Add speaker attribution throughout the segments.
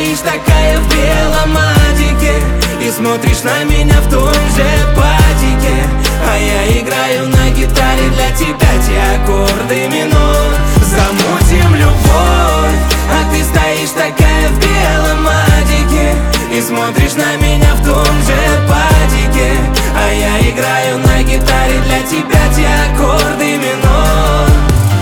Speaker 1: стоишь такая в белом адике и смотришь на меня в том же падике, а я играю на гитаре для тебя те аккорды минор. Замутим любовь, а ты стоишь такая в белом адике и смотришь на меня в том же падике, а я играю на гитаре для тебя те аккорды минор.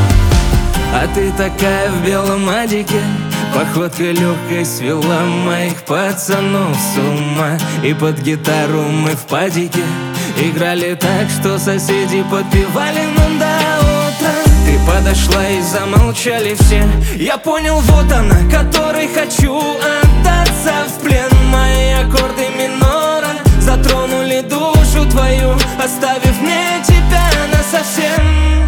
Speaker 1: А ты такая в белом адике, походка легкой свела моих пацанов с ума. И под гитару мы в падике играли так, что соседи подпевали нам до утра. Ты подошла и замолчали все. Я понял, вот она, которой хочу отдаться в плен. Мои аккорды минора затронули душу твою, оставив мне тебя насовсем.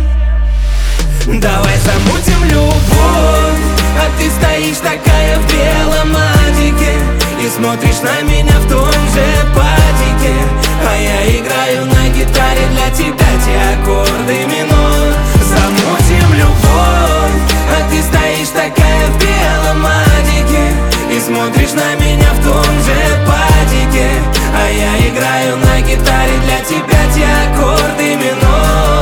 Speaker 1: Давай замутим любовь, а ты стоишь такая в белом адике и смотришь на меня в том же падике, а я играю на гитаре для тебя те аккорды минор. Замутим любовь, а ты стоишь такая в белом адике и смотришь на меня в том же падике, а я играю на гитаре для тебя те аккорды минор.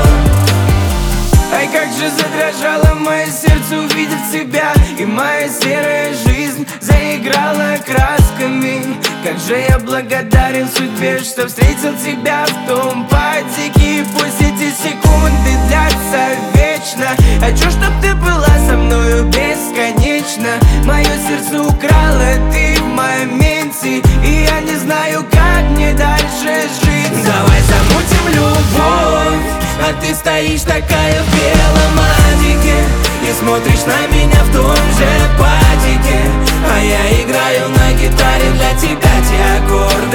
Speaker 1: Ай, как же задрожало мое сердце, увидев тебя, и моя серая жизнь заиграла красками. Как же я благодарен судьбе, что встретил тебя в том падике. И пусть эти секунды длятся вечно, хочу, чтоб ты была со мною бесконечно. Мое сердце украла ты в моменте, и я не знаю, как мне дальше жить. Давай замутим любовь, а ты стоишь такая в белом адике и смотришь на меня в том же падике, а я играю на гитаре для тебя те аккорды